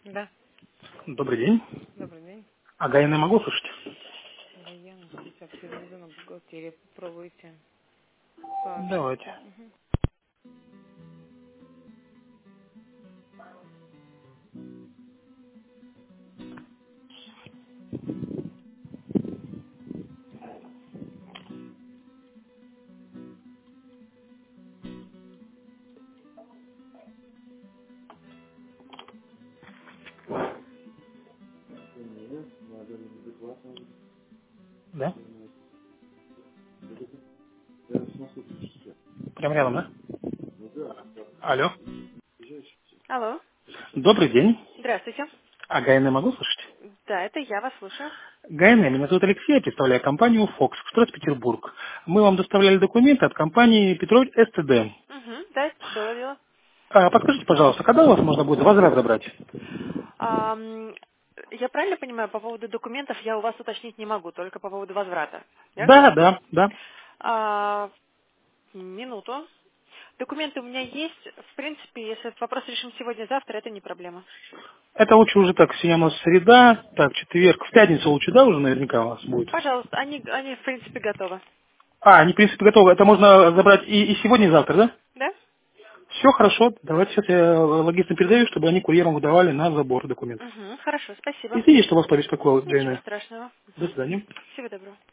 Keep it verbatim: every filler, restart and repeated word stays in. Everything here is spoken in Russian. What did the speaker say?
Да, Добрый день. добрый день. А Гаина могу слышать? Гаяна, сейчас переведу на бухгалтерию. Попробуйте пообщаться. Давайте. Мгм. Да? Прям рядом, да? Алло. Алло, Добрый день. здравствуйте. А Гаина могу слышать? Да, это я вас слушаю. Гаина, меня зовут Алексей, я представляю компанию Fox, Петербург. Мы вам доставляли документы от компании Петрович СТД. Угу, да, было дело. А, подскажите, пожалуйста, когда у вас можно будет возврат забрать? Ам, я правильно понимаю, по поводу документов я у вас уточнить не могу, только по поводу возврата. Верно? Да, да, да. А, минуту. Документы у меня есть. В принципе, если этот вопрос решим сегодня-завтра, это не проблема. Это лучше уже так, сегодня у нас среда, так, четверг, в пятницу лучше, да, уже наверняка у вас будет? Пожалуйста, они, они в принципе готовы. А, они, в принципе, готовы. Это можно забрать и, и сегодня, и завтра, да? Да? Все хорошо. Давайте сейчас я логистам передаю, чтобы они курьерам выдавали на забор документов. Угу, хорошо, спасибо. Извините, что вас побеспокоил, Ничего Джейна. страшного. До свидания. Всего доброго.